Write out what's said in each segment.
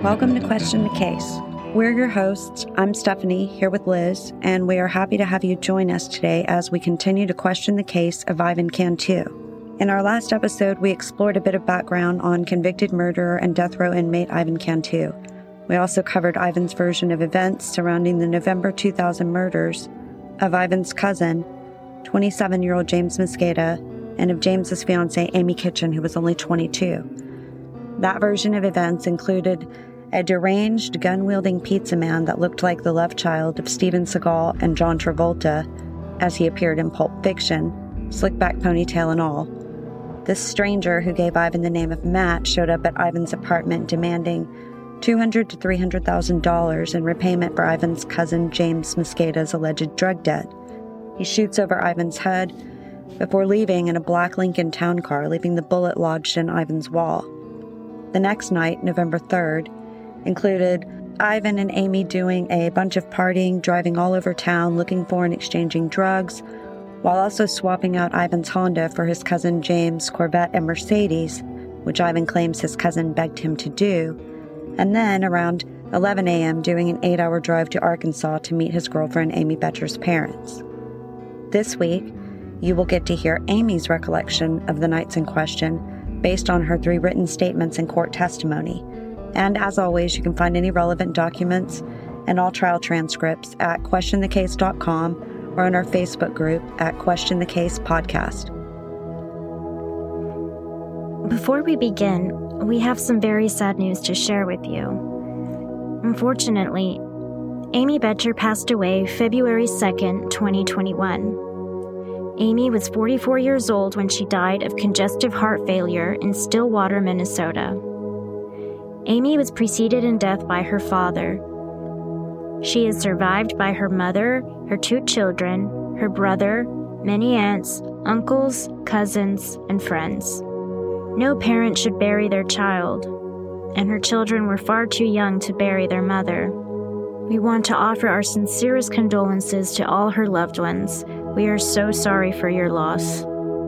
Welcome to Question the Case. We're your hosts. I'm Stephanie, here with Liz, and we are happy to have you join us today as we continue to question the case of Ivan Cantu. In our last episode, we explored a bit of background on convicted murderer and death row inmate Ivan Cantu. We also covered Ivan's version of events surrounding the November 2000 murders of Ivan's cousin, 27-year-old James Mosqueda, and of James's fiancée, Amy Kitchen, who was only 22. That version of events included a deranged, gun-wielding pizza man that looked like the love child of Steven Seagal and John Travolta, as he appeared in Pulp Fiction, slick-back ponytail and all. This stranger, who gave Ivan the name of Matt, showed up at Ivan's apartment demanding $200,000 to $300,000 in repayment for Ivan's cousin James Mosqueda's alleged drug debt. He shoots over Ivan's head before leaving in a black Lincoln town car, leaving the bullet lodged in Ivan's wall. The next night, November 3rd, included Ivan and Amy doing a bunch of partying, driving all over town, looking for and exchanging drugs, while also swapping out Ivan's Honda for his cousin James' Corvette and Mercedes, which Ivan claims his cousin begged him to do, and then around 11 a.m. doing an 8-hour drive to Arkansas to meet his girlfriend Amy Betcher's parents. This week, you will get to hear Amy's recollection of the nights in question based on her 3 written statements in court testimony. And as always, you can find any relevant documents and all trial transcripts at questionthecase.com or in our Facebook group at Question the Case Podcast. Before we begin, we have some very sad news to share with you. Unfortunately, Amy Betcher passed away February 2nd, 2021. Amy was 44 years old when she died of congestive heart failure in Stillwater, Minnesota. Amy was preceded in death by her father. She is survived by her mother, her 2 children, her brother, many aunts, uncles, cousins, and friends. No parent should bury their child, and her children were far too young to bury their mother. We want to offer our sincerest condolences to all her loved ones. We are so sorry for your loss.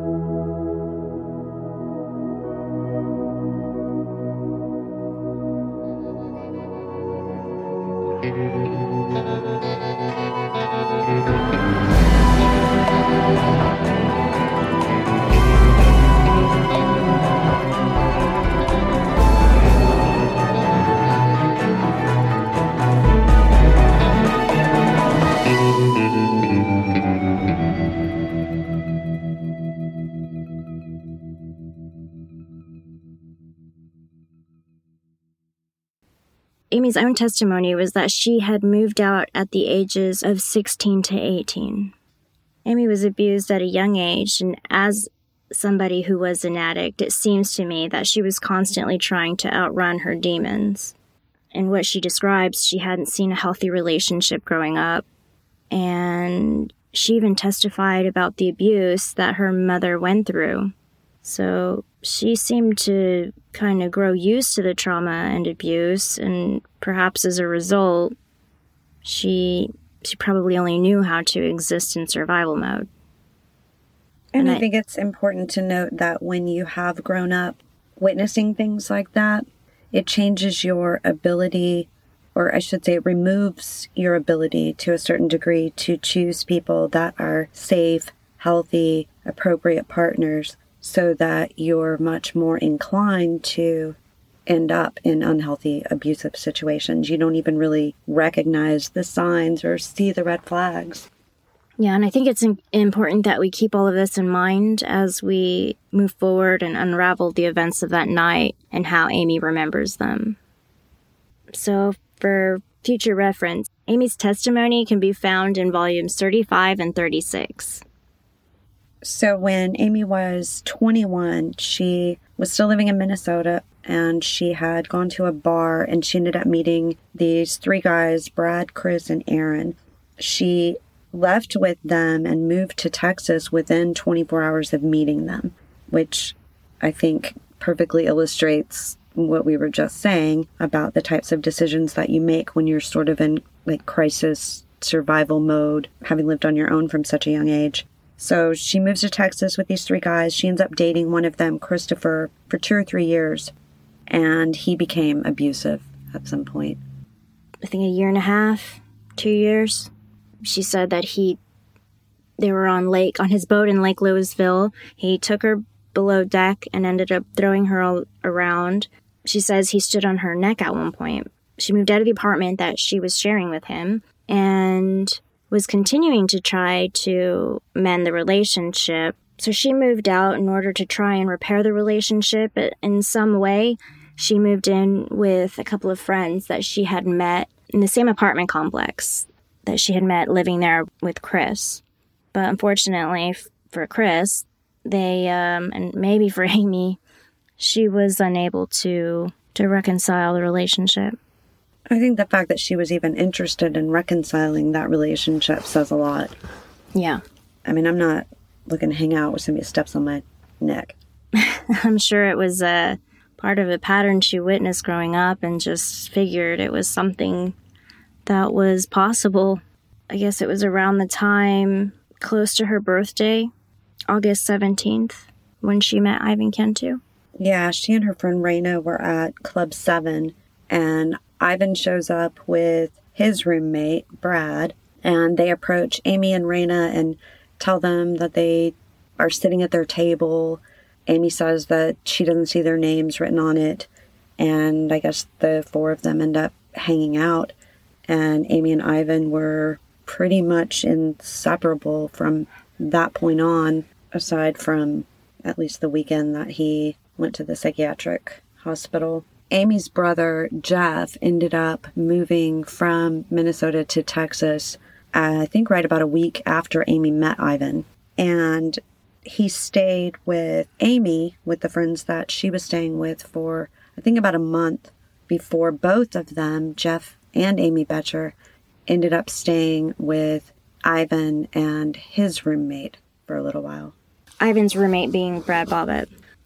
Amy's own testimony was that she had moved out at the ages of 16 to 18. Amy was abused at a young age, and as somebody who was an addict, it seems to me that she was constantly trying to outrun her demons. In what she describes, she hadn't seen a healthy relationship growing up, and she even testified about the abuse that her mother went through. So she seemed to kind of grow used to the trauma and abuse, and perhaps as a result, she probably only knew how to exist in survival mode. And I think it's important to note that when you have grown up witnessing things like that, it changes your ability, or I should say it removes your ability to a certain degree to choose people that are safe, healthy, appropriate partners, so that you're much more inclined to end up in unhealthy, abusive situations. You don't even really recognize the signs or see the red flags. Yeah, and I think it's important that we keep all of this in mind as we move forward and unravel the events of that night and how Amy remembers them. So, for future reference, Amy's testimony can be found in volumes 35 and 36. So when Amy was 21, she was still living in Minnesota, and she had gone to a bar, and she ended up meeting these 3 guys, Brad, Chris, and Aaron. She left with them and moved to Texas within 24 hours of meeting them, which I think perfectly illustrates what we were just saying about the types of decisions that you make when you're sort of in like crisis survival mode, having lived on your own from such a young age. So she moves to Texas with these 3 guys. She ends up dating one of them, Christopher, for 2 or 3 years. And he became abusive. at some point. I think a year and a half, 2 years. She said that they were on his boat in Lake Louisville. He took her below deck and ended up throwing her all around. She says he stood on her neck at one point. She moved out of the apartment that she was sharing with him and was continuing to try to mend the relationship. So she moved out in order to try and repair the relationship in some way. She moved in with a couple of friends that she had met in the same apartment complex that she had met living there with Chris. But unfortunately for Chris, and maybe for Amy, she was unable to reconcile the relationship. I think the fact that she was even interested in reconciling that relationship says a lot. Yeah. I mean, I'm not looking to hang out with somebody who steps on my neck. I'm sure it was a part of a pattern she witnessed growing up and just figured it was something that was possible. I guess it was around the time close to her birthday, August 17th, when she met Ivan Cantu. Yeah, she and her friend Raina were at Club 7, and Ivan shows up with his roommate, Brad, and they approach Amy and Raina and tell them that they are sitting at their table. Amy says that she doesn't see their names written on it, and I guess the four of them end up hanging out, and Amy and Ivan were pretty much inseparable from that point on, aside from at least the weekend that he went to the psychiatric hospital. Amy's brother, Jeff, ended up moving from Minnesota to Texas, I think right about a week after Amy met Ivan. And he stayed with Amy, with the friends that she was staying with, for, I think, about a month before both of them, Jeff and Amy Betcher, ended up staying with Ivan and his roommate for a little while. Ivan's roommate being Brad Bobbitt.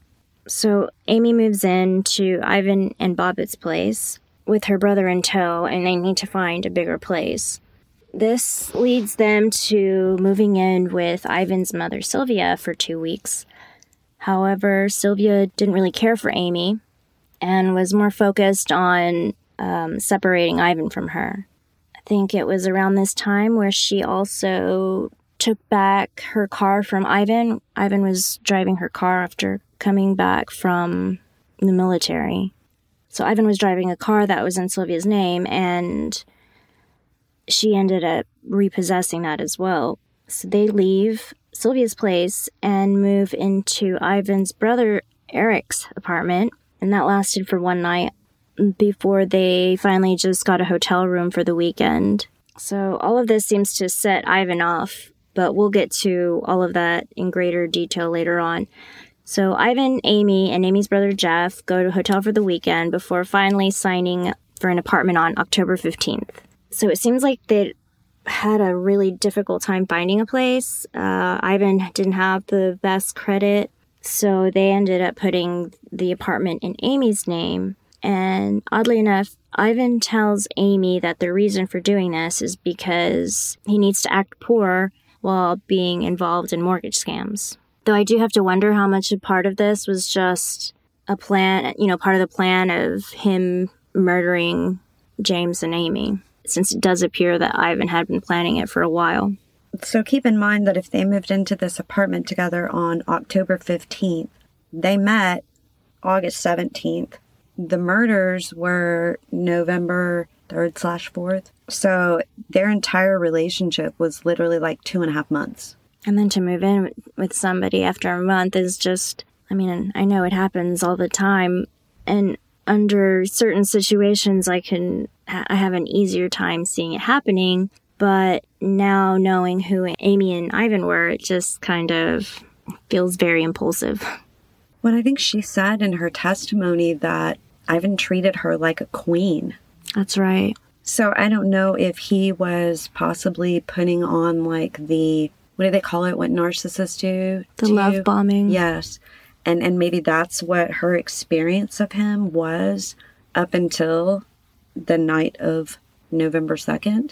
So Amy moves in to Ivan and Bobbitt's place with her brother in tow, and they need to find a bigger place. This leads them to moving in with Ivan's mother, Sylvia, for 2 weeks. However, Sylvia didn't really care for Amy and was more focused on separating Ivan from her. I think it was around this time where she also took back her car from Ivan. Ivan was driving her car after coming back from the military. So Ivan was driving a car that was in Sylvia's name, and she ended up repossessing that as well. So they leave Sylvia's place and move into Ivan's brother Eric's apartment, and that lasted for one night before they finally just got a hotel room for the weekend. So all of this seems to set Ivan off, but we'll get to all of that in greater detail later on. So Ivan, Amy, and Amy's brother Jeff go to a hotel for the weekend before finally signing for an apartment on October 15th. So it seems like they had a really difficult time finding a place. Ivan didn't have the best credit, so they ended up putting the apartment in Amy's name. And oddly enough, Ivan tells Amy that the reason for doing this is because he needs to act poor while being involved in mortgage scams. Though I do have to wonder how much a part of this was just a plan, part of the plan of him murdering James and Amy, since it does appear that Ivan had been planning it for a while. So keep in mind that if they moved into this apartment together on October 15th, they met August 17th. The murders were November 3rd/4th. So their entire relationship was literally like 2.5 months. And then to move in with somebody after a month is just, I know it happens all the time. And under certain situations, I have an easier time seeing it happening. But now knowing who Amy and Ivan were, it just kind of feels very impulsive. Well, I think she said in her testimony that Ivan treated her like a queen. That's right. So I don't know if he was possibly putting on like the, what do they call it, what narcissists do? The love bombing. Yes. And maybe that's what her experience of him was up until the night of November 2nd.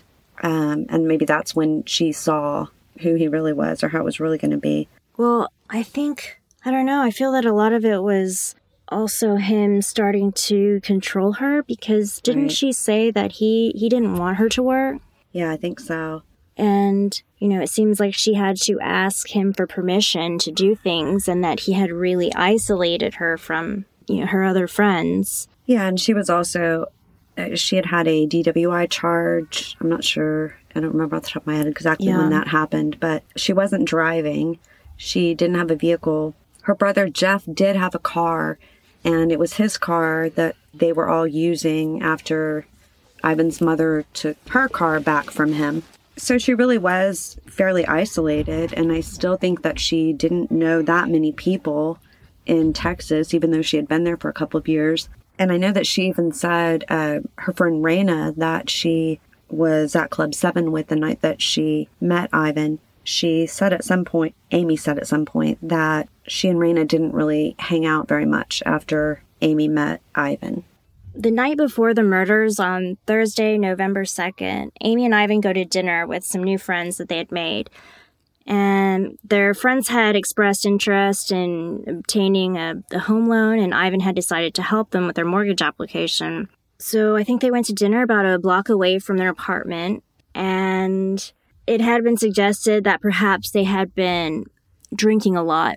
And maybe that's when she saw who he really was or how it was really going to be. Well, I don't know. I feel that a lot of it was also him starting to control her, because didn't she say that he didn't want her to work? Yeah, I think so. And, it seems like she had to ask him for permission to do things, and that he had really isolated her from, her other friends. Yeah, and she was also, she had a DWI charge. I'm not sure. I don't remember off the top of my head exactly when that happened, but she wasn't driving. She didn't have a vehicle. Her brother Jeff did have a car, and it was his car that they were all using after Ivan's mother took her car back from him. So she really was fairly isolated, and I still think that she didn't know that many people in Texas, even though she had been there for a couple of years. And I know that she even said, her friend Raina, that she was at Club 7 with the night that she met Ivan. She said at some point, Amy said at some point, that she and Raina didn't really hang out very much after Amy met Ivan. The night before the murders on Thursday, November 2nd, Amy and Ivan go to dinner with some new friends that they had made. And their friends had expressed interest in obtaining a home loan, and Ivan had decided to help them with their mortgage application. So I think they went to dinner about a block away from their apartment, and it had been suggested that perhaps they had been drinking a lot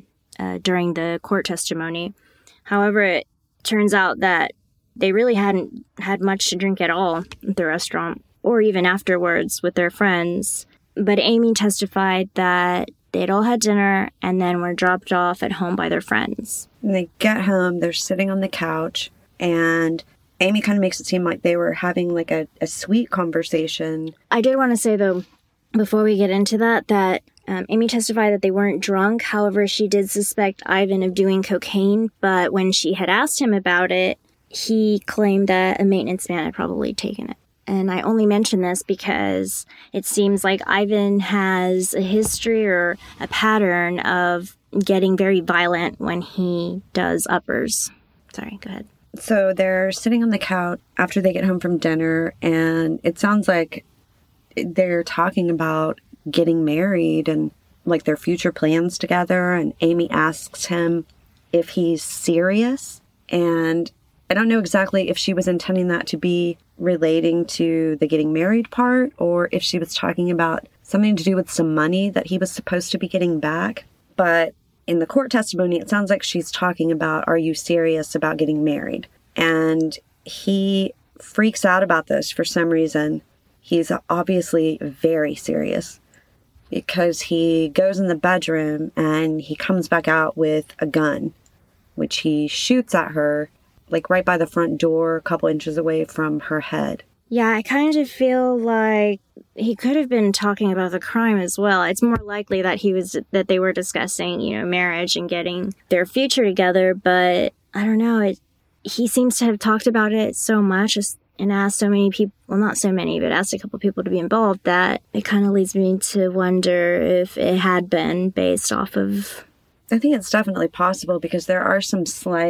during the court testimony. However, it turns out that they really hadn't had much to drink at all at the restaurant, or even afterwards with their friends. But Amy testified that they'd all had dinner and then were dropped off at home by their friends. And they get home, they're sitting on the couch, and Amy kind of makes it seem like they were having like a sweet conversation. I did want to say, though, before we get into that Amy testified that they weren't drunk. However, she did suspect Ivan of doing cocaine, but when she had asked him about it, he claimed that a maintenance man had probably taken it. And I only mention this because it seems like Ivan has a history or a pattern of getting very violent when he does uppers. Sorry, go ahead. So they're sitting on the couch after they get home from dinner, and it sounds like they're talking about getting married and like their future plans together. And Amy asks him if he's serious. And I don't know exactly if she was intending that to be relating to the getting married part, or if she was talking about something to do with some money that he was supposed to be getting back. But in the court testimony, it sounds like she's talking about, are you serious about getting married? And he freaks out about this for some reason. He's obviously very serious, because he goes in the bedroom and he comes back out with a gun, which he shoots at her, like right by the front door, a couple inches away from her head. Yeah, I kind of feel like he could have been talking about the crime as well. It's more likely that they were discussing, marriage and getting their future together, but I don't know. He seems to have talked about it so much and asked so many people, well, not so many, but asked a couple people to be involved, that it kind of leads me to wonder if it had been based off of... I think it's definitely possible, because there are some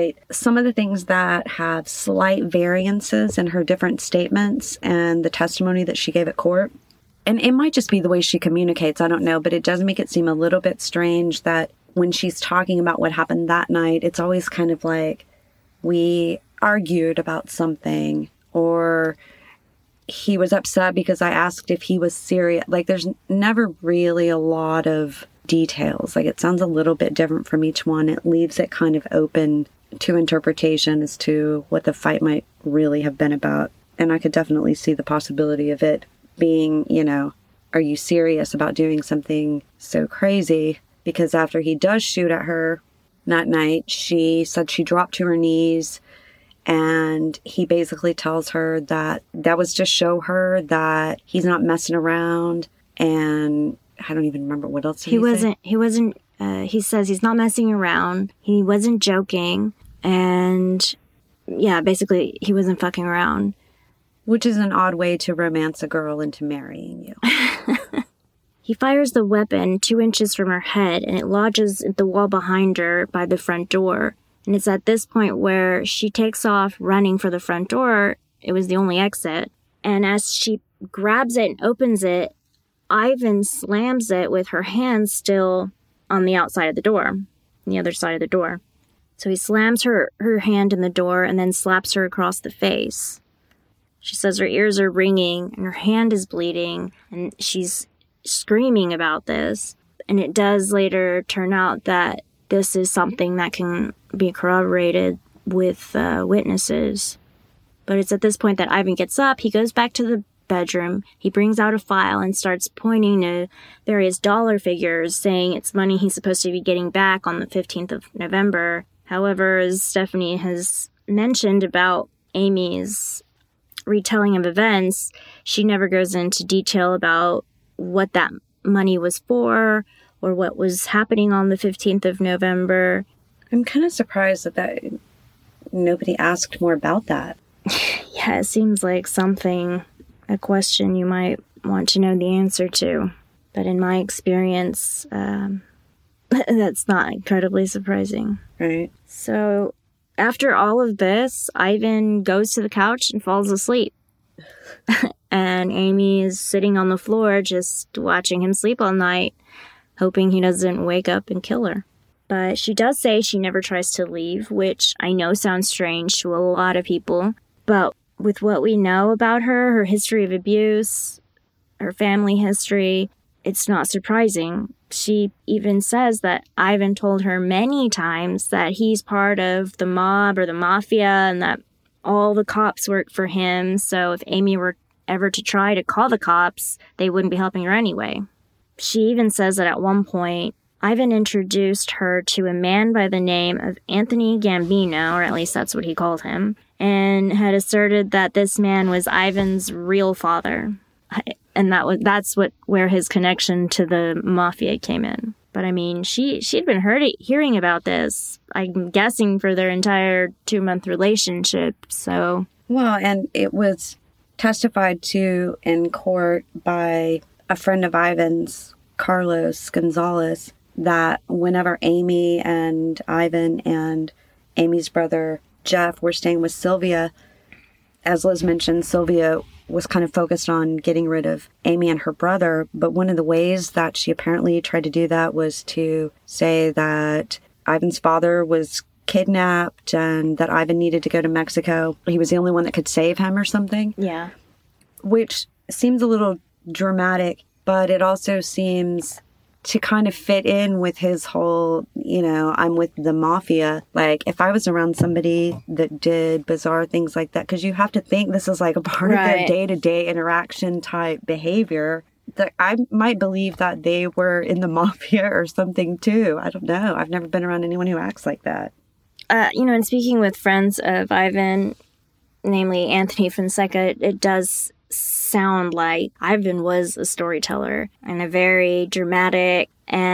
of the things that have slight variances in her different statements and the testimony that she gave at court. And it might just be the way she communicates, I don't know, but it does make it seem a little bit strange that when she's talking about what happened that night, it's always kind of like, we argued about something, or he was upset because I asked if he was serious. Like, there's never really a lot of details. Like, it sounds a little bit different from each one. It leaves it kind of open to interpretation as to what the fight might really have been about. And I could definitely see the possibility of it being, are you serious about doing something so crazy? Because after he does shoot at her that night, she said she dropped to her knees, and he basically tells her that was to show her that he's not messing around. And I don't even remember what else he wasn't. He says he's not messing around. He wasn't joking. And yeah, basically he wasn't fucking around. Which is an odd way to romance a girl into marrying you. He fires the weapon 2 inches from her head, and it lodges at the wall behind her by the front door. And it's at this point where she takes off running for the front door. It was the only exit. And as she grabs it and opens it, Ivan slams it with her hands still on the outside of the door, the other side of the door. So he slams her hand in the door and then slaps her across the face. She says her ears are ringing and her hand is bleeding, and she's screaming about this. And it does later turn out that this is something that can be corroborated with witnesses. But it's at this point that Ivan gets up. He goes back to the bedroom. He brings out a file and starts pointing to various dollar figures, saying it's money he's supposed to be getting back on the 15th of November. However, as Stephanie has mentioned about Amy's retelling of events, she never goes into detail about what that money was for or what was happening on the 15th of November. I'm kind of surprised that nobody asked more about that. Yeah, it seems like a question you might want to know the answer to. But in my experience, that's not incredibly surprising. Right. So after all of this, Ivan goes to the couch and falls asleep. And Amy is sitting on the floor just watching him sleep all night, hoping he doesn't wake up and kill her. But she does say she never tries to leave, which I know sounds strange to a lot of people. But with what we know about her history of abuse, her family history, it's not surprising. She even says that Ivan told her many times that he's part of the mob or the mafia and that all the cops work for him. So if Amy were ever to try to call the cops, they wouldn't be helping her anyway. She even says that at one point, Ivan introduced her to a man by the name of Anthony Gambino, or at least that's what he called him, and had asserted that this man was Ivan's real father. And that's where his connection to the mafia came in. But I mean, she'd been hearing about this, I'm guessing, for their entire 2-month relationship. So, well, and it was testified to in court by a friend of Ivan's, Carlos Gonzalez, that whenever Amy and Ivan and Amy's brother Jeff were staying with Sylvia, as Liz mentioned, Sylvia was kind of focused on getting rid of Amy and her brother. But one of the ways that she apparently tried to do that was to say that Ivan's father was kidnapped and that Ivan needed to go to Mexico. He was the only one that could save him or something. Yeah. Which seems a little dramatic, but it also seems to kind of fit in with his whole, I'm with the mafia. Like, if I was around somebody that did bizarre things like that, because you have to think this is like a part of their day-to-day interaction type behavior, that I might believe that they were in the mafia or something too. I don't know. I've never been around anyone who acts like that. And speaking with friends of Ivan, namely Anthony Fonseca, it does sound like Ivan was a storyteller and a very dramatic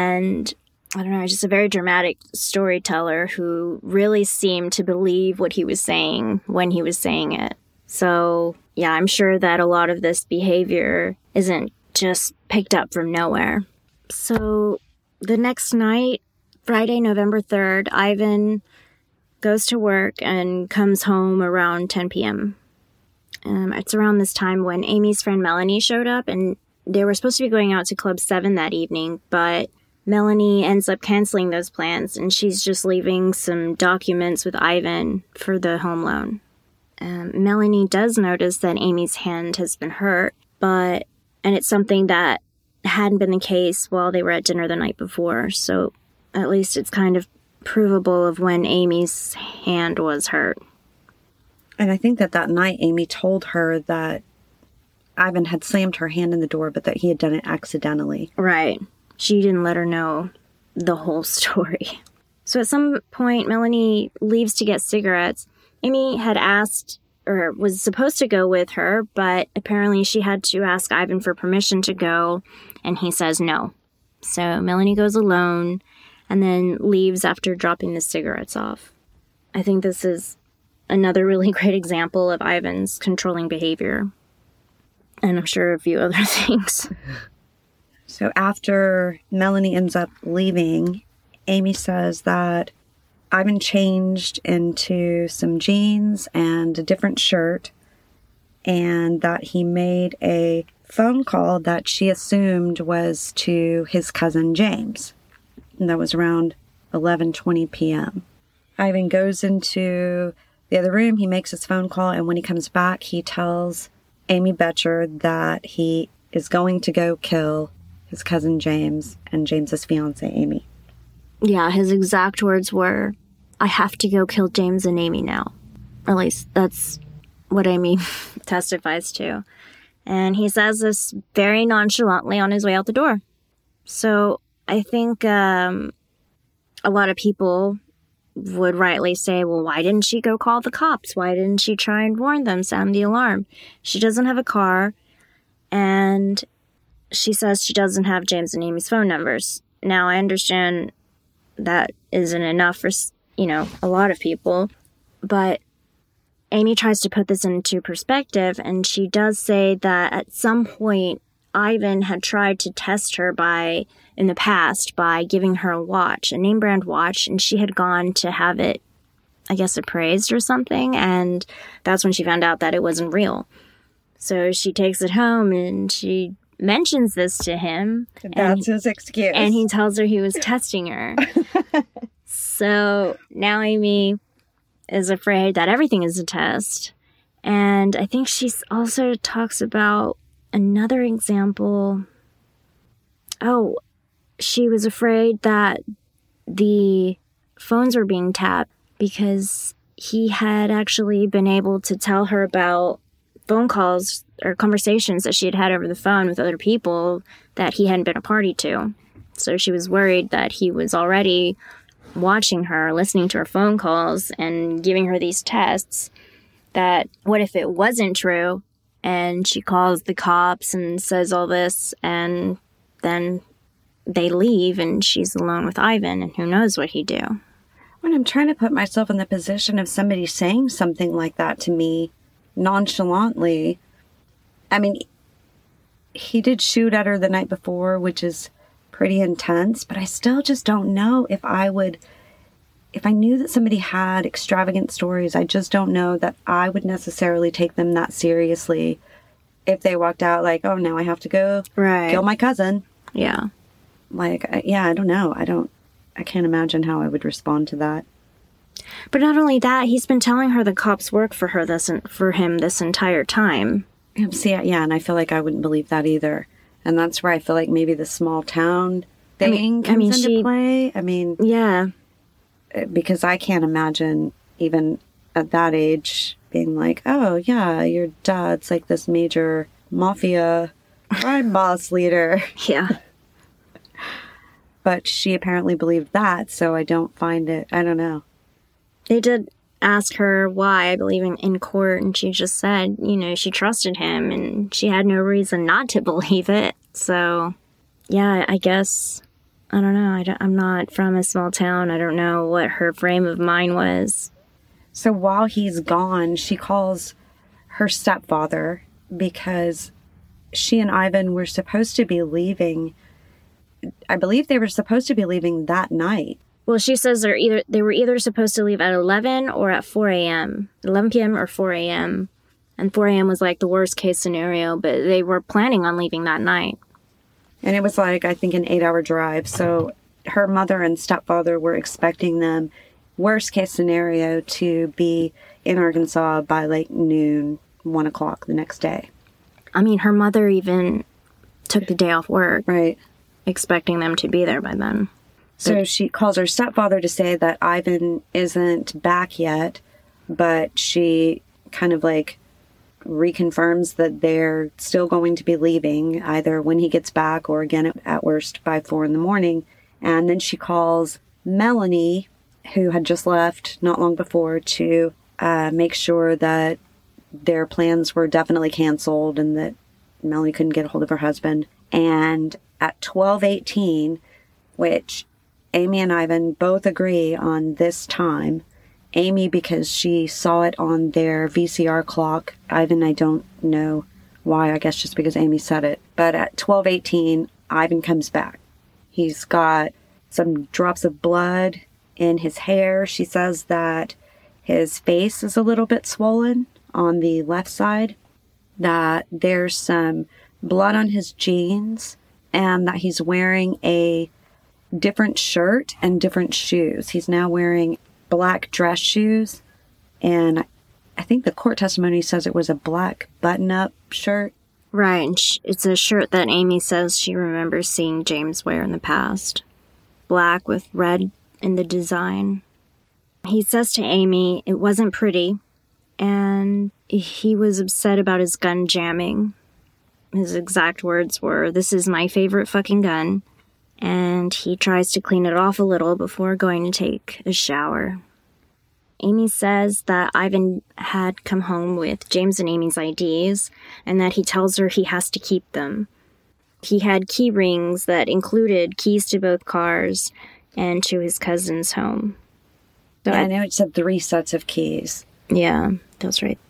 just a very dramatic storyteller who really seemed to believe what he was saying when he was saying it. So, yeah, I'm sure that a lot of this behavior isn't just picked up from nowhere. So, the next night, Friday, November 3rd, Ivan goes to work and comes home around 10 p.m. It's around this time when Amy's friend Melanie showed up, and they were supposed to be going out to Club 7 that evening, but Melanie ends up canceling those plans, and she's just leaving some documents with Ivan for the home loan. Melanie does notice that Amy's hand has been hurt, and it's something that hadn't been the case while they were at dinner the night before, so at least it's kind of provable of when Amy's hand was hurt. And I think that night Amy told her that Ivan had slammed her hand in the door, but that he had done it accidentally. Right. She didn't let her know the whole story. So at some point, Melanie leaves to get cigarettes. Amy had asked, or was supposed to go with her, but apparently she had to ask Ivan for permission to go, and he says no. So Melanie goes alone and then leaves after dropping the cigarettes off. I think this is another really great example of Ivan's controlling behavior. And I'm sure a few other things. So after Melanie ends up leaving, Amy says that Ivan changed into some jeans and a different shirt, and that he made a phone call that she assumed was to his cousin James. And that was around 11:20 p.m. Ivan goes into the other room. He makes his phone call. And when he comes back, he tells Amy Betcher that he is going to go kill his cousin James and James's fiance, Amy. Yeah, his exact words were, I have to go kill James and Amy now. Or at least that's what Amy testifies to. And he says this very nonchalantly on his way out the door. So I think a lot of people would rightly say, well, why didn't she go call the cops? Why didn't she try and warn them, sound the alarm? She doesn't have a car, and she says she doesn't have James and Amy's phone numbers. Now, I understand that isn't enough for, a lot of people, but Amy tries to put this into perspective, and she does say that at some point, Ivan had tried to test her in the past by giving her a watch, a name brand watch, and she had gone to have it, I guess, appraised or something, and that's when she found out that it wasn't real. So she takes it home and she mentions this to him. That's his excuse. And he tells her he was testing her. So now Amy is afraid that everything is a test. And I think she also talks about another example. Oh, she was afraid that the phones were being tapped because he had actually been able to tell her about phone calls or conversations that she had had over the phone with other people that he hadn't been a party to. So she was worried that he was already watching her, listening to her phone calls, and giving her these tests. That what if it wasn't true? And she calls the cops and says all this, and then they leave, and she's alone with Ivan, and who knows what he'd do. When I'm trying to put myself in the position of somebody saying something like that to me nonchalantly, I mean, he did shoot at her the night before, which is pretty intense, but I still just don't know if I knew that somebody had extravagant stories, I just don't know that I would necessarily take them that seriously if they walked out like, oh, now I have to go kill my cousin. Yeah. Like, I don't know. I can't imagine how I would respond to that. But not only that, he's been telling her the cops work for him this entire time. See, yeah, and I feel like I wouldn't believe that either. And that's where I feel like maybe the small town thing comes into play. I mean, yeah. Because I can't imagine even at that age being like, oh, yeah, your dad's like this major mafia crime boss leader. Yeah. But she apparently believed that, so I don't find it, I don't know. They did ask her why, I believe, in court, and she just said, she trusted him, and she had no reason not to believe it. So, yeah, I guess, I don't know. I'm not from a small town. I don't know what her frame of mind was. So while he's gone, she calls her stepfather because she and Ivan were supposed to be leaving. I believe they were supposed to be leaving that night. Well, she says they were either supposed to leave at 11 or at 4 a.m., 11 p.m. or 4 a.m., and 4 a.m. was like the worst case scenario, but they were planning on leaving that night. And it was like, I think, an 8-hour drive. So her mother and stepfather were expecting them, worst case scenario, to be in Arkansas by like noon, 1 o'clock the next day. I mean, her mother even took the day off work. Right. Expecting them to be there by then. So she calls her stepfather to say that Ivan isn't back yet, but she kind of like reconfirms that they're still going to be leaving either when he gets back or again at worst by 4 a.m. And then she calls Melanie, who had just left not long before, to make sure that their plans were definitely canceled and that Melanie couldn't get a hold of her husband. And at 12:18, which Amy and Ivan both agree on this time. Amy, because she saw it on their VCR clock. Ivan, I don't know why. I guess just because Amy said it. But at 12:18, Ivan comes back. He's got some drops of blood in his hair. She says that his face is a little bit swollen on the left side, that there's some blood on his jeans, and that he's wearing a different shirt and different shoes. He's now wearing black dress shoes, and I think the court testimony says it was a black button-up shirt. Right, and it's a shirt that Amy says she remembers seeing James wear in the past. Black with red in the design. He says to Amy it wasn't pretty, and he was upset about his gun jamming. His exact words were, "This is my favorite fucking gun," and he tries to clean it off a little before going to take a shower. Amy says that Ivan had come home with James and Amy's IDs, and that he tells her he has to keep them. He had key rings that included keys to both cars and to his cousin's home. So I know it said 3 sets of keys. Yeah, that's right.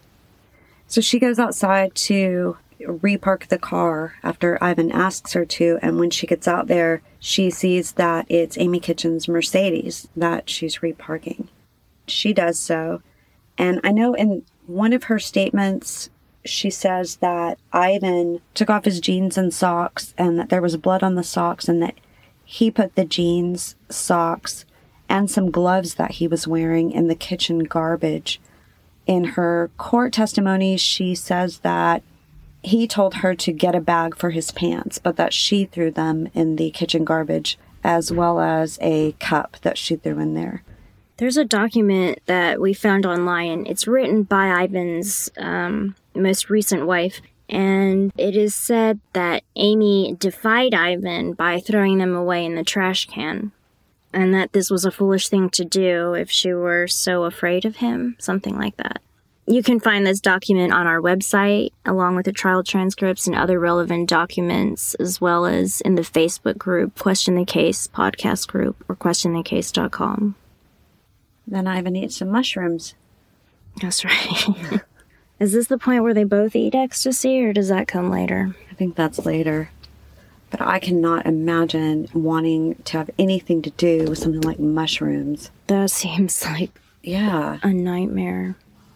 So she goes outside to repark the car after Ivan asks her to, and when she gets out there, she sees that it's Amy Kitchen's Mercedes that she's reparking. She does so, and I know in one of her statements, she says that Ivan took off his jeans and socks, and that there was blood on the socks, and that he put the jeans, socks, and some gloves that he was wearing in the kitchen garbage. In her court testimony, she says that he told her to get a bag for his pants, but that she threw them in the kitchen garbage, as well as a cup that she threw in there. There's a document that we found online. It's written by Ivan's most recent wife, and it is said that Amy defied Ivan by throwing them away in the trash can, and that this was a foolish thing to do if she were so afraid of him, something like that. You can find this document on our website, along with the trial transcripts and other relevant documents, as well as in the Facebook group, Question the Case podcast group, or questionthecase.com. Then Ivan eats some mushrooms. That's right. Is this the point where they both eat ecstasy, or does that come later? I think that's later. But I cannot imagine wanting to have anything to do with something like mushrooms. That seems like a nightmare.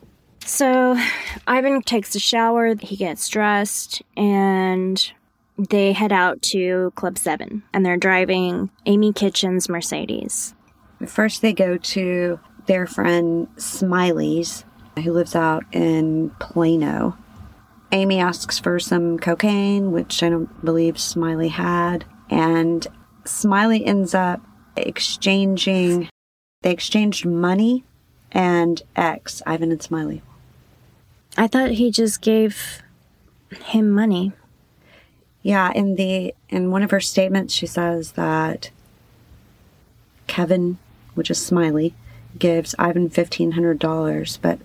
So Ivan takes a shower, he gets dressed, and they head out to Club 7. And they're driving Amy Kitchen's Mercedes. First, they go to their friend Smiley's, who lives out in Plano. Amy asks for some cocaine, which I don't believe Smiley had. And Smiley ends up they exchanged money and X, Ivan and Smiley. I thought he just gave him money. Yeah, in one of her statements, she says that Kevin, which is Smiley, gives Ivan $1,500, but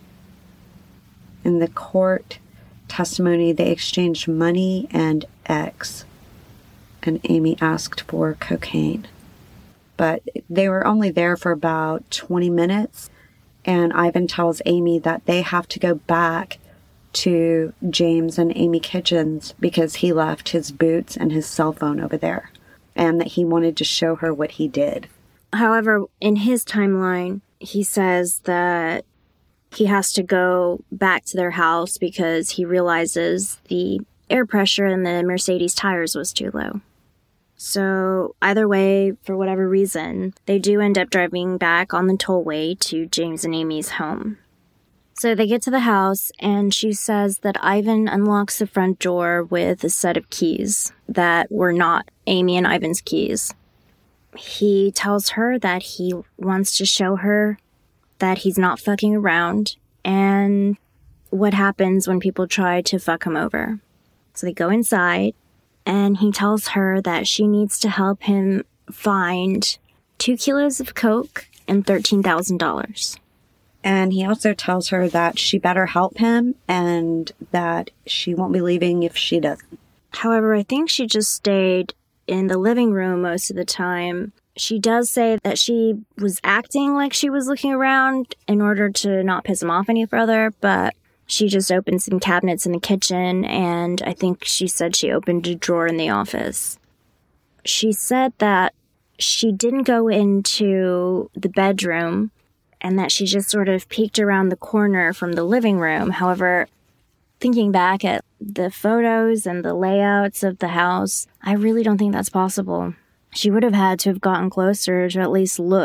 in the court testimony, they exchanged money and X, and Amy asked for cocaine. But they were only there for about 20 minutes, and Ivan tells Amy that they have to go back to James and Amy Kitchen's because he left his boots and his cell phone over there, and that he wanted to show her what he did. However, in his timeline, he says that he has to go back to their house because he realizes the air pressure in the Mercedes tires was too low. So either way, for whatever reason, they do end up driving back on the tollway to James and Amy's home. So they get to the house, and she says that Ivan unlocks the front door with a set of keys that were not Amy and Ivan's keys. He tells her that he wants to show her that he's not fucking around and what happens when people try to fuck him over. So they go inside, and he tells her that she needs to help him find 2 kilos of coke and $13,000. And he also tells her that she better help him and that she won't be leaving if she doesn't. However, I think she just stayed in the living room most of the time. She does say that she was acting like she was looking around in order to not piss him off any further, but she just opened some cabinets in the kitchen, and I think she said she opened a drawer in the office. She said that she didn't go into the bedroom and that she just sort of peeked around the corner from the living room. However, thinking back at the photos and the layouts of the house, I really don't think that's possible. She would have had to have gotten closer to at least look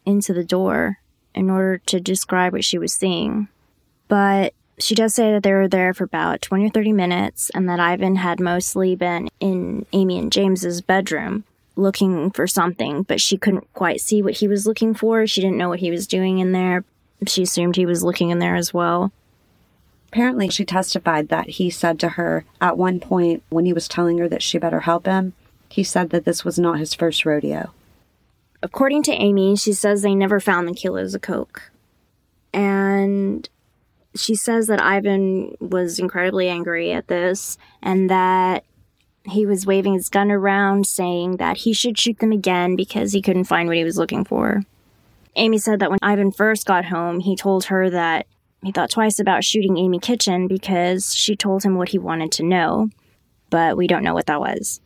into the door in order to describe what she was seeing. But she does say that they were there for about 20 or 30 minutes and that Ivan had mostly been in Amy and James's bedroom looking for something, but she couldn't quite see what he was looking for. She didn't know what he was doing in there. She assumed he was looking in there as well. Apparently, she testified that he said to her at one point when he was telling her that she better help him, he said that this was not his first rodeo. According to Amy, she says they never found the kilos of coke. And she says that Ivan was incredibly angry at this and that he was waving his gun around saying that he should shoot them again because he couldn't find what he was looking for. Amy said that when Ivan first got home, he told her that he thought twice about shooting Amy Kitchen because she told him what he wanted to know, but we don't know what that was.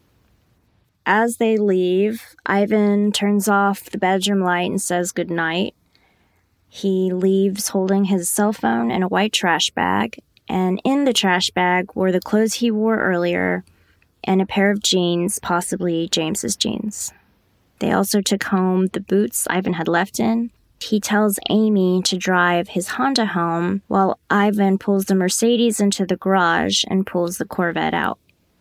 As they leave, Ivan turns off the bedroom light and says goodnight. He leaves holding his cell phone and a white trash bag, and in the trash bag were the clothes he wore earlier and a pair of jeans, possibly James's jeans. They also took home the boots Ivan had left in. He tells Amy to drive his Honda home while Ivan pulls the Mercedes into the garage and pulls the Corvette out.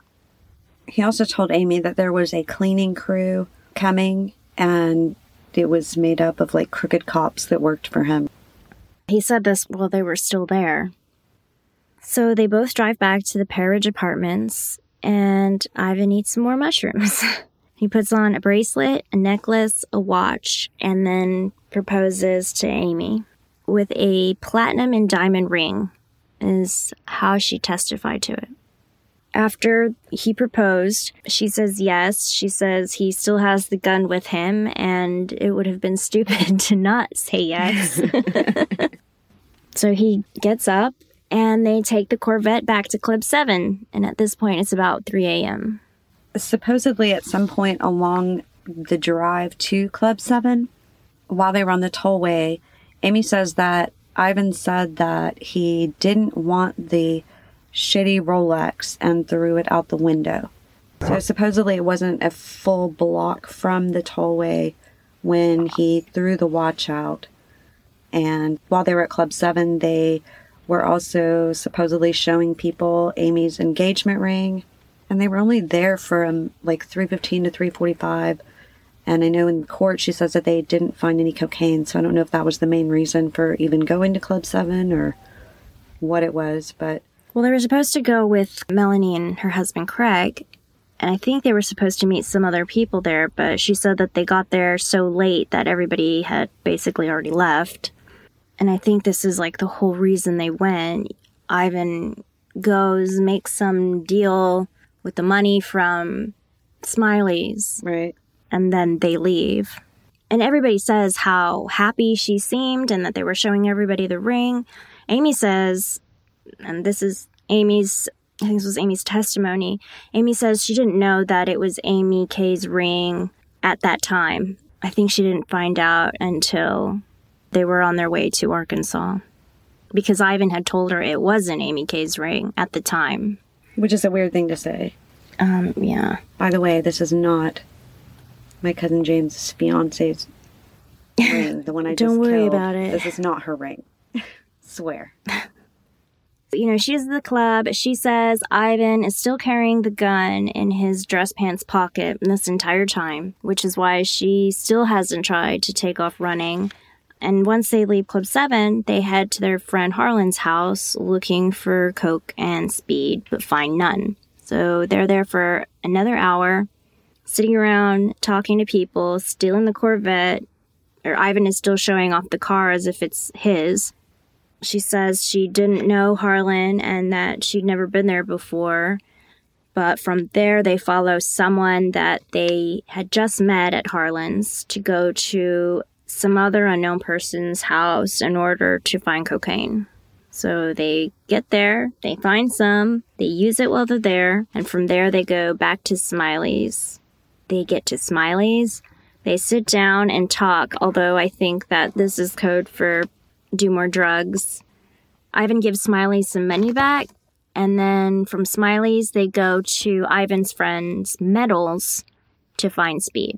He also told Amy that there was a cleaning crew coming and it was made up of like crooked cops that worked for him. He said this while they were still there. So they both drive back to the Parridge apartments and Ivan eats some more mushrooms. He puts on a bracelet, a necklace, a watch, and then proposes to Amy with a platinum and diamond ring, is how she testified to it. After he proposed, she says yes. She says he still has the gun with him, and it would have been stupid to not say yes. So he gets up, and they take the Corvette back to Club 7, and at this point, it's about 3 a.m. Supposedly at some point along the drive to Club 7, while they were on the tollway, Amy says that Ivan said that he didn't want the shitty Rolex and threw it out the window. So supposedly it wasn't a full block from the tollway when he threw the watch out. And while they were at Club 7, they were also supposedly showing people Amy's engagement ring. And they were only there from like 3:15 to 3:45. And I know in court she says that they didn't find any cocaine. So I don't know if that was the main reason for even going to Club 7 or what it was. But well, they were supposed to go with Melanie and her husband Craig. And I think they were supposed to meet some other people there. But she said that they got there so late that everybody had basically already left. And I think this is like the whole reason they went. Ivan goes, makes some deal with the money from Smiley's. right. And then they leave. And everybody says how happy she seemed and that they were showing everybody the ring. Amy says, and this is Amy's, I think this was Amy's testimony. Amy says she didn't know that it was Amy Kay's ring at that time. I think she didn't find out until they were on their way to Arkansas. Because Ivan had told her it wasn't Amy Kay's ring at the time. Which is a weird thing to say. Yeah. By the way, this is not my cousin James' fiance's ring. The one I just Don't worry killed. about it. This is not her ring. Swear. You know, she's at the club. She says Ivan is still carrying the gun in his dress pants pocket this entire time, which is why she still hasn't tried to take off running. And once they leave Club 7, they head to their friend Harlan's house looking for coke and speed, but find none. So they're there for another hour, sitting around, talking to people, stealing the Corvette, or Ivan is still showing off the car as if it's his. She says she didn't know Harlan and that she'd never been there before. But from there, they follow someone that they had just met at Harlan's to go to some other unknown person's house in order to find cocaine. So they get there, they find some, they use it while they're there, and from there they go back to Smiley's. They get to Smiley's, they sit down and talk, although I think that this is code for do more drugs. Ivan gives Smiley some money back, and then from Smiley's they go to Ivan's friend's Metals to find speed.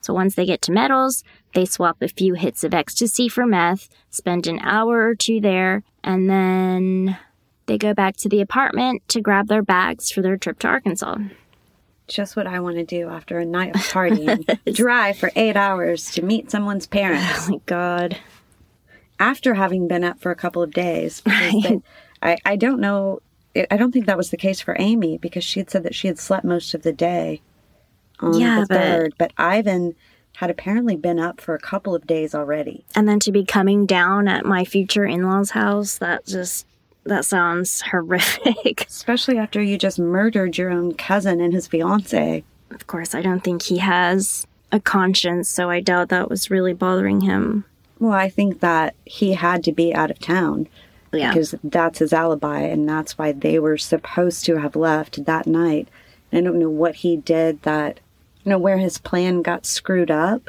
So once they get to Meadows, they swap a few hits of ecstasy for meth, spend an hour or two there, and then they go back to the apartment to grab their bags for their trip to Arkansas. Just what I want to do after a night of partying. Drive for 8 hours to meet someone's parents. Oh my God. After having been up for a couple of days. Right. I don't know. I don't think that was the case for Amy, because she had said that she had slept most of the day on the 3rd. But Ivan had apparently been up for a couple of days already. And then to be coming down at my future in-laws' house, that sounds horrific. Especially after you just murdered your own cousin and his fiance. Of course, I don't think he has a conscience, so I doubt that was really bothering him. Well, I think that he had to be out of town. Yeah. Because that's his alibi, and that's why they were supposed to have left that night. I don't know what he did that, where his plan got screwed up.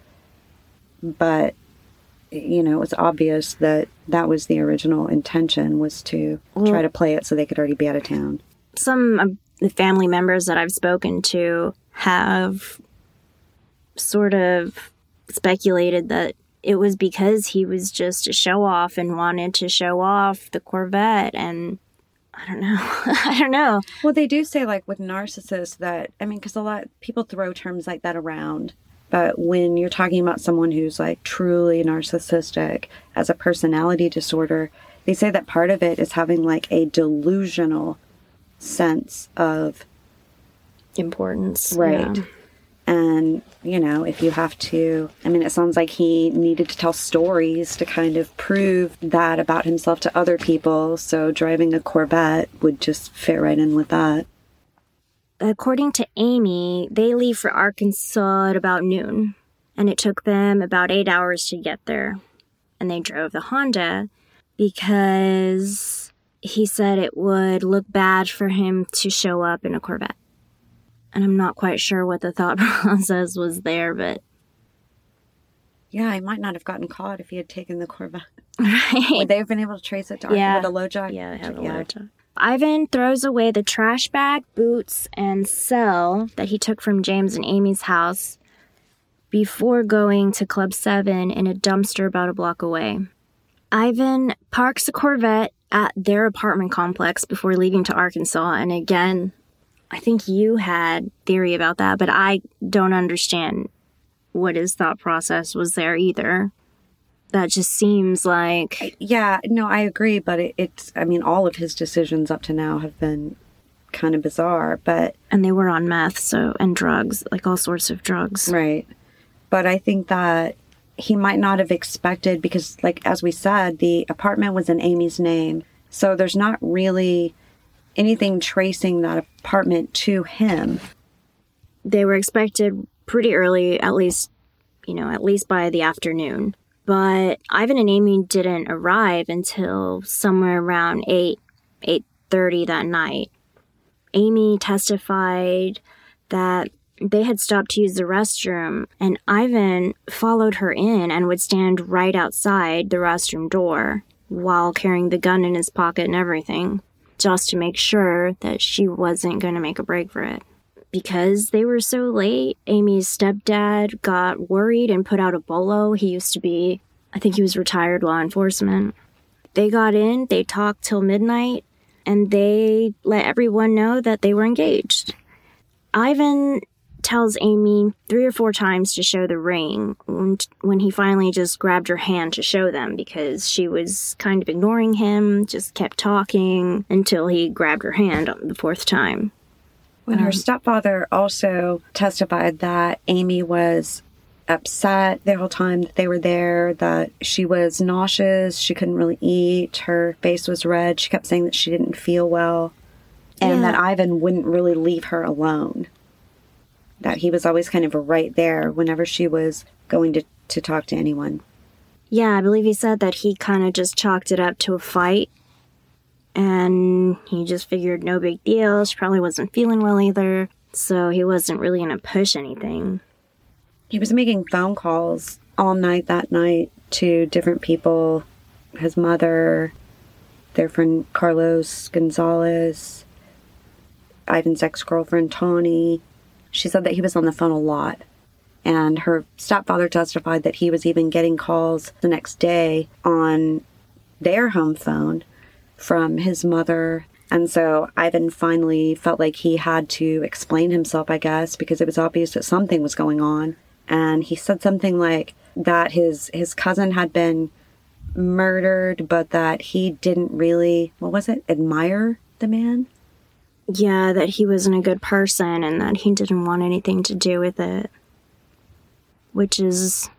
But, it was obvious that that was the original intention, was to try to play it so they could already be out of town. Some of the family members that I've spoken to have sort of speculated that it was because he was just a show-off and wanted to show off the Corvette, and I don't know. I don't know. Well, they do say, like, with narcissists that, because a lot of people throw terms like that around, but when you're talking about someone who's, like, truly narcissistic as a personality disorder, they say that part of it is having, like, a delusional sense of importance. Right. Yeah. And, if you have to, it sounds like he needed to tell stories to kind of prove that about himself to other people. So driving a Corvette would just fit right in with that. According to Amy, they leave for Arkansas at about noon. And it took them about 8 hours to get there. And they drove the Honda because he said it would look bad for him to show up in a Corvette. And I'm not quite sure what the thought process was there, but... Yeah, he might not have gotten caught if he had taken the Corvette. Right. Would they have been able to trace it to Arkansas with a LoJack? Yeah, they had a LoJack. Ivan throws away the trash bag, boots, and cell that he took from James and Amy's house before going to Club 7 in a dumpster about a block away. Ivan parks the Corvette at their apartment complex before leaving to Arkansas, and again... I think you had theory about that, but I don't understand what his thought process was there either. That just seems like... Yeah, no, I agree, but it's all of his decisions up to now have been kind of bizarre, but... And they were on meth, and drugs, like all sorts of drugs. Right. But I think that he might not have expected, because, like, as we said, the apartment was in Amy's name, so there's not really... anything tracing that apartment to him. They were expected pretty early, at least by the afternoon. But Ivan and Amy didn't arrive until somewhere around 8:30 that night. Amy testified that they had stopped to use the restroom, and Ivan followed her in and would stand right outside the restroom door while carrying the gun in his pocket and everything, just to make sure that she wasn't going to make a break for it. Because they were so late, Amy's stepdad got worried and put out a bolo. He used to be, I think he was retired law enforcement. They got in, they talked till midnight, and they let everyone know that they were engaged. Ivan tells Amy 3 or 4 times to show the ring when he finally just grabbed her hand to show them, because she was kind of ignoring him, just kept talking until he grabbed her hand on the 4th time. When her stepfather also testified that Amy was upset the whole time that they were there, that she was nauseous, she couldn't really eat, her face was red, she kept saying that she didn't feel well, and that Ivan wouldn't really leave her alone. That he was always kind of right there whenever she was going to talk to anyone. Yeah, I believe he said that he kind of just chalked it up to a fight. And he just figured no big deal. She probably wasn't feeling well either. So he wasn't really going to push anything. He was making phone calls all night that night to different people. His mother, their friend Carlos Gonzalez, Ivan's ex-girlfriend Tawny. She said that he was on the phone a lot. And her stepfather testified that he was even getting calls the next day on their home phone from his mother. And so Ivan finally felt like he had to explain himself, I guess, because it was obvious that something was going on. And he said something like that his cousin had been murdered, but that he didn't really, admire the man? Yeah, that he wasn't a good person and that he didn't want anything to do with it. Which is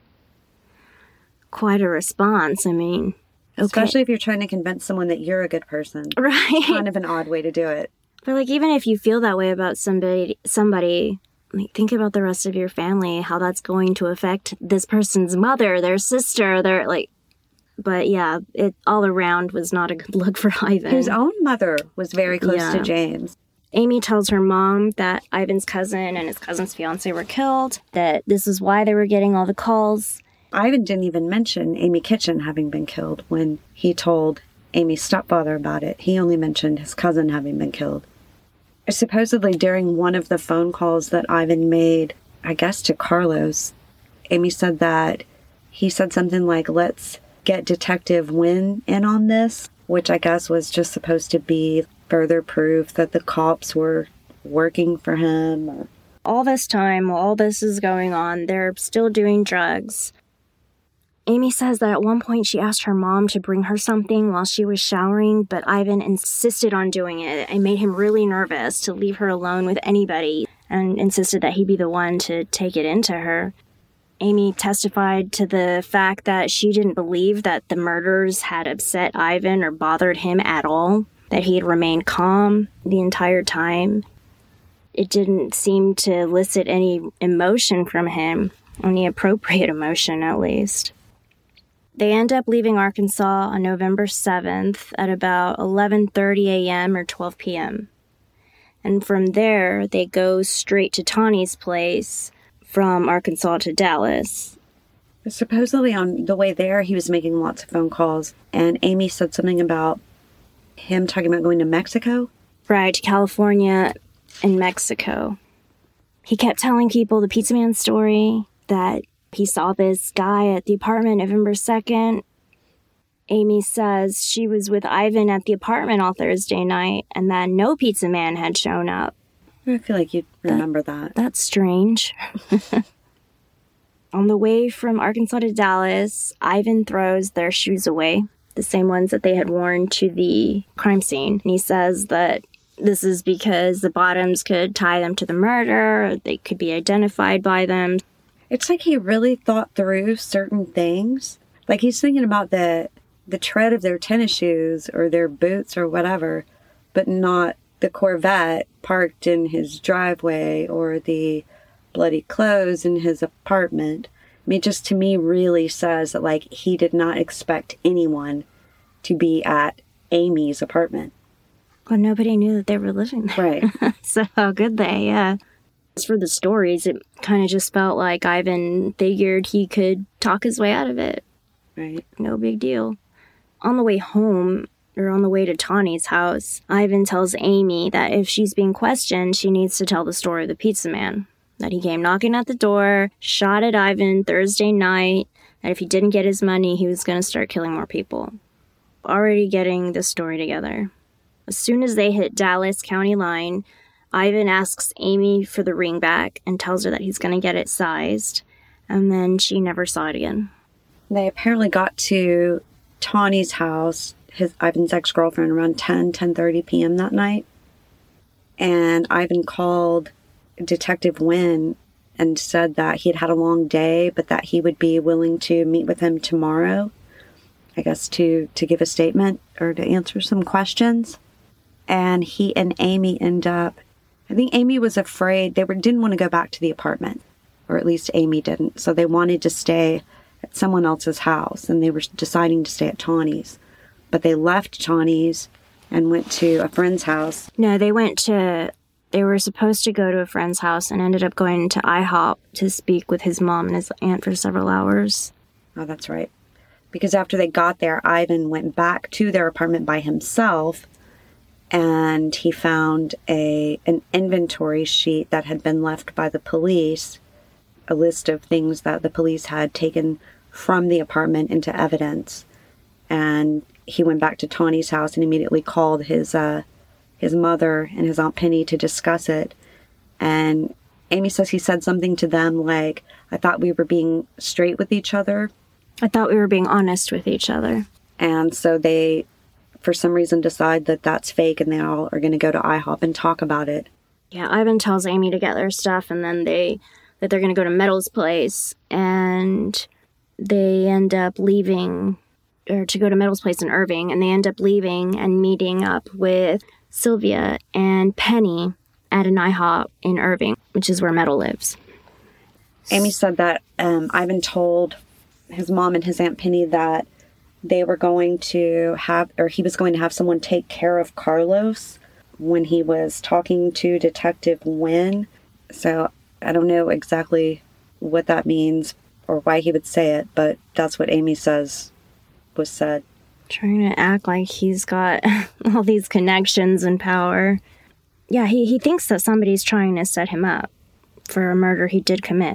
quite a response. I mean, okay. Especially if you're trying to convince someone that you're a good person. Right. It's kind of an odd way to do it. But, like, even if you feel that way about somebody, like, think about the rest of your family, how that's going to affect this person's mother, their sister, their, like... But, yeah, it all around was not a good look for Ivan. His own mother was very close to James. Amy tells her mom that Ivan's cousin and his cousin's fiance were killed, that this is why they were getting all the calls. Ivan didn't even mention Amy Kitchen having been killed when he told Amy's stepfather about it. He only mentioned his cousin having been killed. Supposedly, during one of the phone calls that Ivan made, I guess to Carlos, Amy said that he said something like, "Let's get Detective Wynn in on this," which I guess was just supposed to be further proof that the cops were working for him. All this time, while all this is going on, they're still doing drugs. Amy says that at one point she asked her mom to bring her something while she was showering, but Ivan insisted on doing it. It made him really nervous to leave her alone with anybody and insisted that he be the one to take it into her. Amy testified to the fact that she didn't believe that the murders had upset Ivan or bothered him at all, that he had remained calm the entire time. It didn't seem to elicit any emotion from him, any appropriate emotion at least. They end up leaving Arkansas on November 7th at about 11:30 a.m. or 12 p.m. And from there, they go straight to Tawny's place from Arkansas to Dallas. Supposedly on the way there, he was making lots of phone calls, and Amy said something about him talking about going to Mexico? Right, to California and Mexico. He kept telling people the Pizza Man story, that he saw this guy at the apartment November 2nd. Amy says she was with Ivan at the apartment all Thursday night, and that no Pizza Man had shown up. I feel like you'd remember that. That's strange. On the way from Arkansas to Dallas, Ivan throws their shoes away, the same ones that they had worn to the crime scene. And he says that this is because the bottoms could tie them to the murder, or they could be identified by them. It's like he really thought through certain things. Like he's thinking about the tread of their tennis shoes or their boots or whatever, but not the Corvette parked in his driveway or the bloody clothes in his apartment. I mean, just to me really says that, like, he did not expect anyone to be at Amy's apartment. Well, nobody knew that they were living there. Right. So how could they? Yeah. As for the stories, it kind of just felt like Ivan figured he could talk his way out of it. Right. No big deal. On the way home, or on the way to Tawny's house, Ivan tells Amy that if she's being questioned, she needs to tell the story of the Pizza Man. That he came knocking at the door, shot at Ivan Thursday night, that if he didn't get his money, he was going to start killing more people. Already getting the story together. As soon as they hit Dallas County line, Ivan asks Amy for the ring back and tells her that he's going to get it sized, and then she never saw it again. They apparently got to Tawny's house, Ivan's ex-girlfriend, around 10:30 p.m. that night. And Ivan called Detective Wynn and said that he had had a long day, but that he would be willing to meet with him tomorrow, I guess to give a statement or to answer some questions. And he and Amy end up, I think Amy was afraid, didn't want to go back to the apartment, or at least Amy didn't. So they wanted to stay at someone else's house, and they were deciding to stay at Tawny's. But they left Tawny's and went to a friend's house. No, they were supposed to go to a friend's house and ended up going to IHOP to speak with his mom and his aunt for several hours. Oh, that's right. Because after they got there, Ivan went back to their apartment by himself, and he found an inventory sheet that had been left by the police a list of things that the police had taken from the apartment into evidence. And he went back to Tawny's house and immediately called his mother and his Aunt Penny to discuss it. And Amy says he said something to them like, I thought we were being straight with each other. I thought we were being honest with each other. And so they, for some reason, decide that that's fake and they all are going to go to IHOP and talk about it. Yeah, Ivan tells Amy to get their stuff, and then they're going to go to Metal's place, and they end up leaving, or to go to Metal's place in Irving, and they end up leaving and meeting up with Sylvia and Penny at an IHOP in Irving, which is where Metal lives. Amy said that Ivan told his mom and his Aunt Penny that they were going to have, or he was going to have someone take care of Carlos when he was talking to Detective Wynn. So I don't know exactly what that means or why he would say it, but that's what Amy says was said. Trying to act like he's got all these connections and power. Yeah, he thinks that somebody's trying to set him up for a murder he did commit.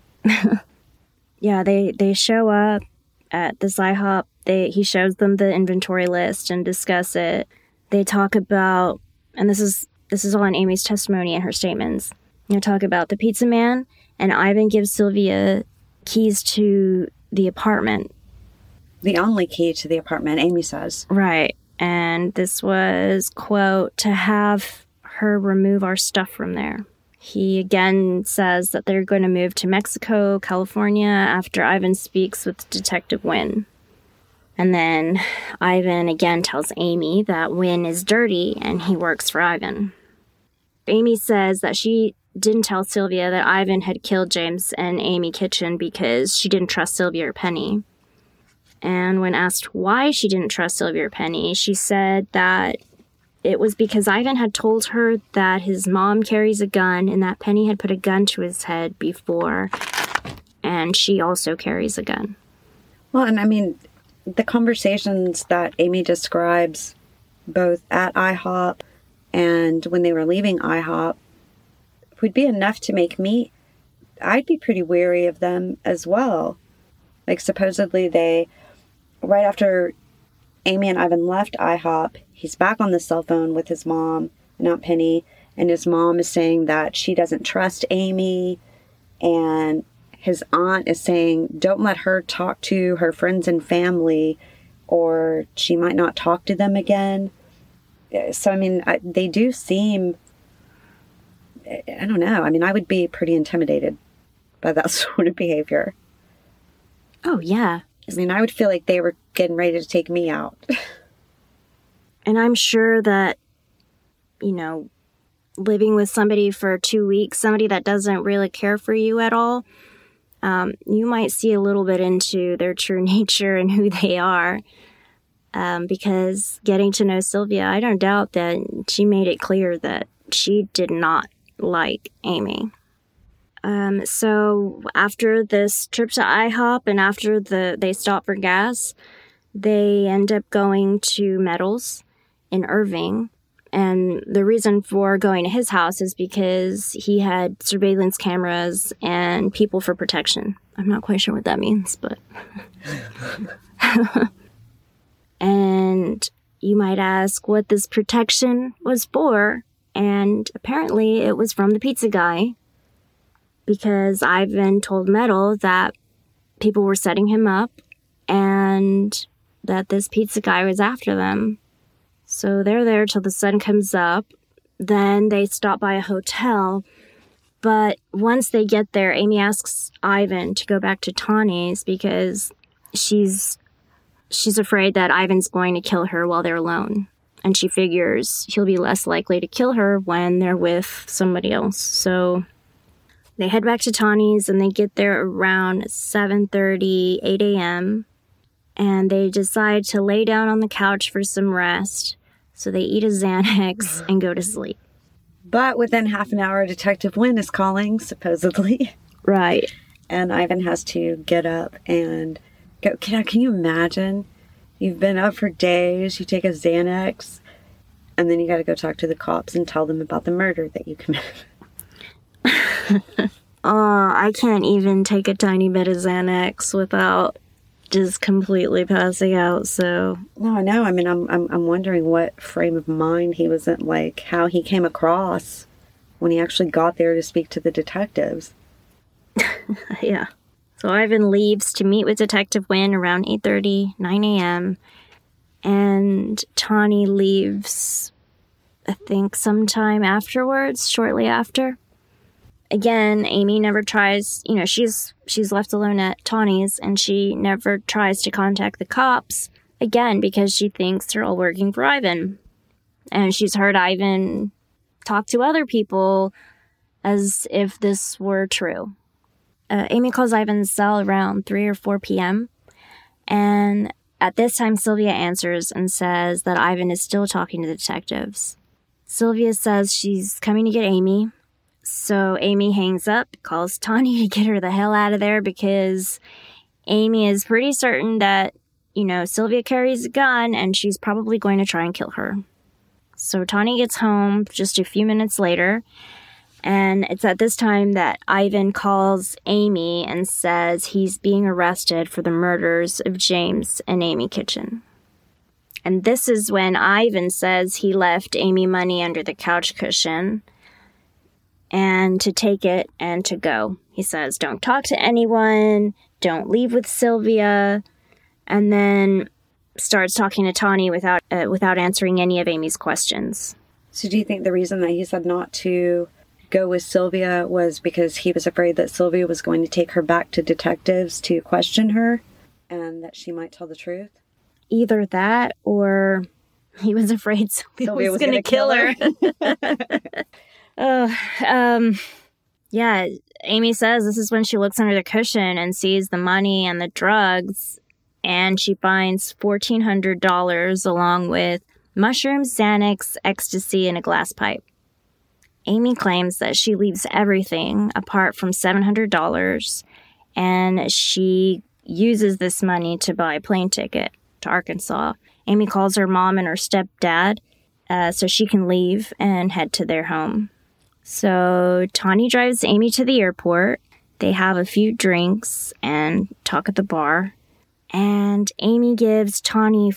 Yeah, they show up at this IHOP. He shows them the inventory list and discuss it. They talk about, and this is all in Amy's testimony and her statements. They talk about the pizza man, and Ivan gives Sylvia keys to the apartment. The only key to the apartment, Amy says. Right. And this was, quote, to have her remove our stuff from there. He again says that they're going to move to Mexico, California, after Ivan speaks with Detective Wynn. And then Ivan again tells Amy that Wynn is dirty and he works for Ivan. Amy says that she didn't tell Sylvia that Ivan had killed James and Amy Kitchen because she didn't trust Sylvia or Penny. And when asked why she didn't trust Sylvia or Penny, she said that it was because Ivan had told her that his mom carries a gun and that Penny had put a gun to his head before, and she also carries a gun. Well, and I mean, the conversations that Amy describes both at IHOP and when they were leaving IHOP would be enough to make me, I'd be pretty wary of them as well. Like, supposedly right after Amy and Ivan left IHOP, he's back on the cell phone with his mom and Aunt Penny, and his mom is saying that she doesn't trust Amy, and his aunt is saying, don't let her talk to her friends and family, or she might not talk to them again. So, I mean, they do seem, I don't know. I mean, I would be pretty intimidated by that sort of behavior. Oh, yeah. I mean, I would feel like they were getting ready to take me out. And I'm sure that, living with somebody for 2 weeks, somebody that doesn't really care for you at all, you might see a little bit into their true nature and who they are. Because getting to know Sylvia, I don't doubt that she made it clear that she did not like Amy. So after this trip to IHOP and after they stop for gas, they end up going to Metal's in Irving. And the reason for going to his house is because he had surveillance cameras and people for protection. I'm not quite sure what that means, but... And you might ask what this protection was for, and apparently it was from the pizza guy, because Ivan told Metal that people were setting him up and that this pizza guy was after them. So they're there till the sun comes up. Then they stop by a hotel. But once they get there, Amy asks Ivan to go back to Tawny's because she's afraid that Ivan's going to kill her while they're alone. And she figures he'll be less likely to kill her when they're with somebody else. So they head back to Tawny's and they get there around 7:30, 8 a.m. And they decide to lay down on the couch for some rest. So they eat a Xanax and go to sleep. But within half an hour, Detective Wynn is calling, supposedly. Right. And Ivan has to get up and go. Can you imagine? You've been up for days, you take a Xanax, and then you got to go talk to the cops and tell them about the murder that you committed. I can't even take a tiny bit of Xanax without just completely passing out, so... No, I know. I mean, I'm wondering what frame of mind he was in, like, how he came across when he actually got there to speak to the detectives. Yeah. So Ivan leaves to meet with Detective Wynn around 8:30, 9 a.m., and Tawny leaves, I think, sometime afterwards, shortly after. Again, Amy never tries, she's left alone at Tawny's, and she never tries to contact the cops, again, because she thinks they're all working for Ivan. And she's heard Ivan talk to other people as if this were true. Amy calls Ivan's cell around 3 or 4 p.m., and at this time, Sylvia answers and says that Ivan is still talking to the detectives. Sylvia says she's coming to get Amy, so Amy hangs up, calls Tawny to get her the hell out of there because Amy is pretty certain that, Sylvia carries a gun and she's probably going to try and kill her. So Tawny gets home just a few minutes later, and it's at this time that Ivan calls Amy and says he's being arrested for the murders of James and Amy Kitchen. And this is when Ivan says he left Amy money under the couch cushion and to take it and to go. He says, don't talk to anyone, don't leave with Sylvia, and then starts talking to Tawny without answering any of Amy's questions. So do you think the reason that he said not to go with Sylvia was because he was afraid that Sylvia was going to take her back to detectives to question her and that she might tell the truth? Either that or he was afraid Sylvia was going to kill her. Yeah, Amy says this is when she looks under the cushion and sees the money and the drugs, and she finds $1,400 along with mushrooms, Xanax, ecstasy, and a glass pipe. Amy claims that she leaves everything apart from $700, and she uses this money to buy a plane ticket to Arkansas. Amy calls her mom and her stepdad so she can leave and head to their home. So Tawny drives Amy to the airport. They have a few drinks and talk at the bar. And Amy gives Tawny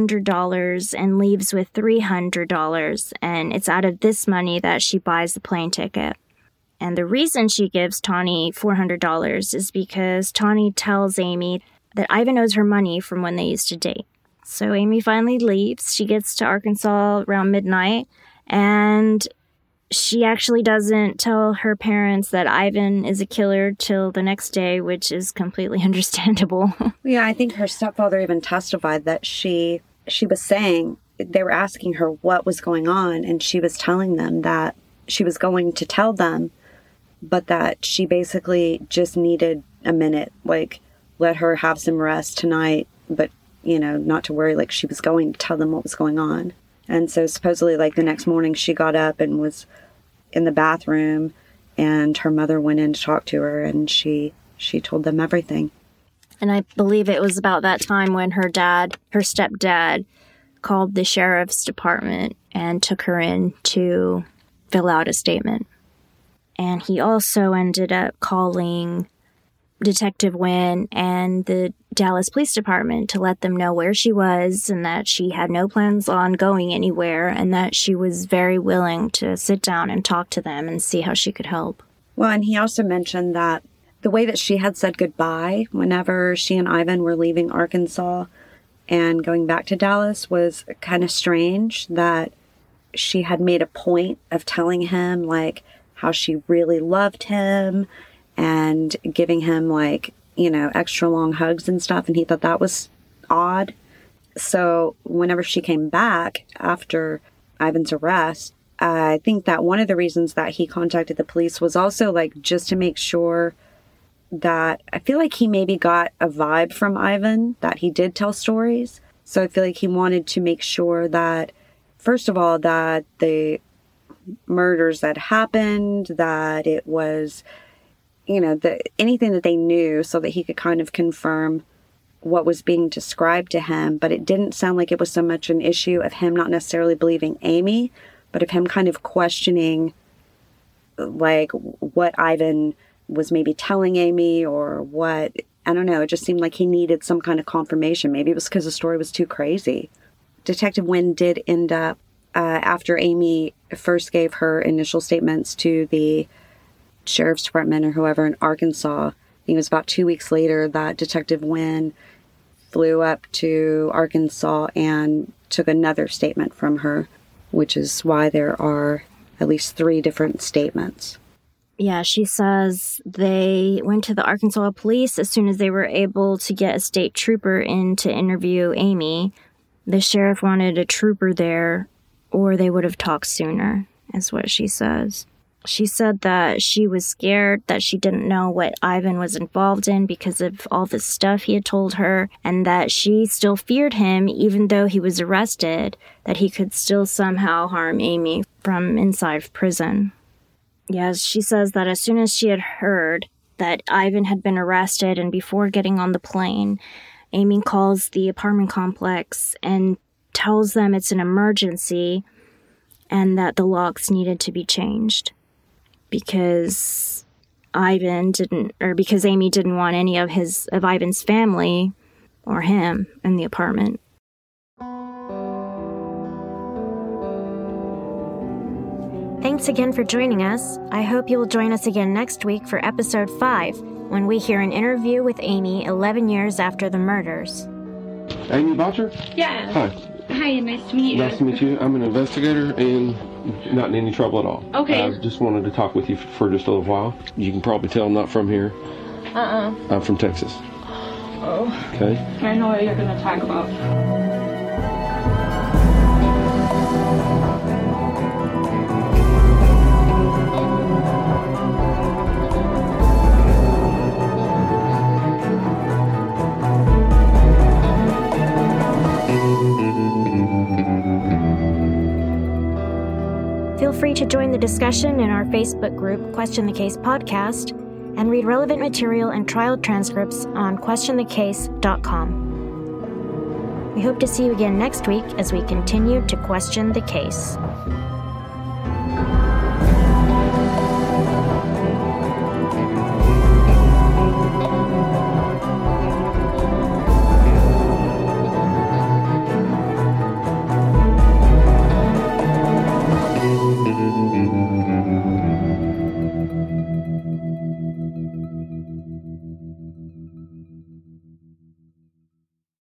$400 and leaves with $300. And it's out of this money that she buys the plane ticket. And the reason she gives Tawny $400 is because Tawny tells Amy that Ivan owes her money from when they used to date. So Amy finally leaves. She gets to Arkansas around midnight. And she actually doesn't tell her parents that Ivan is a killer till the next day, which is completely understandable. Yeah, I think her stepfather even testified that she was saying, they were asking her what was going on, and she was telling them that she was going to tell them, but that she basically just needed a minute, like, let her have some rest tonight, but, not to worry, like, she was going to tell them what was going on. And so supposedly, like, the next morning she got up and was in the bathroom, and her mother went in to talk to her, and she told them everything. And I believe it was about that time when her stepdad, called the sheriff's department and took her in to fill out a statement. And he also ended up calling Detective Wynn and the Dallas Police Department to let them know where she was and that she had no plans on going anywhere and that she was very willing to sit down and talk to them and see how she could help. Well, and he also mentioned that the way that she had said goodbye whenever she and Ivan were leaving Arkansas and going back to Dallas was kind of strange, that she had made a point of telling him, like, how she really loved him and giving him, like, extra long hugs and stuff, and he thought that was odd. So whenever she came back after Ivan's arrest, I think that one of the reasons that he contacted the police was also, like, just to make sure that, I feel like he maybe got a vibe from Ivan that he did tell stories. So I feel like he wanted to make sure that, first of all, that the murders that happened, that it was, anything that they knew, so that he could kind of confirm what was being described to him. But it didn't sound like it was so much an issue of him not necessarily believing Amy, but of him kind of questioning, like, what Ivan was maybe telling Amy or what. I don't know. It just seemed like he needed some kind of confirmation. Maybe it was because the story was too crazy. Detective Wynn did end up, after Amy first gave her initial statements to the sheriff's department or whoever in Arkansas, I think it was about 2 weeks later that Detective Wynn flew up to Arkansas and took another statement from her, which is why there are at least 3 different statements. Yeah, she says they went to the Arkansas police as soon as they were able to get a state trooper in to interview Amy. The sheriff wanted a trooper there, or they would have talked sooner, is what she says. She said that she was scared, that she didn't know what Ivan was involved in because of all the stuff he had told her, and that she still feared him even though he was arrested, that he could still somehow harm Amy from inside prison. Yes, she says that as soon as she had heard that Ivan had been arrested and before getting on the plane, Amy calls the apartment complex and tells them it's an emergency and that the locks needed to be changed because Amy didn't want any of Ivan's family or him in the apartment. Thanks again for joining us. I hope you will join us again next week for episode 5, when we hear an interview with Amy 11 years after the murders. Amy Botcher? Yeah. Hi. Hi, nice to meet you. Nice to meet you. I'm an investigator and not in any trouble at all. Okay. I just wanted to talk with you for just a little while. You can probably tell I'm not from here. I'm from Texas. Oh. Okay. I know what you're going to talk about. Feel free to join the discussion in our Facebook group, Question the Case Podcast, and read relevant material and trial transcripts on questionthecase.com. We hope to see you again next week as we continue to question the case.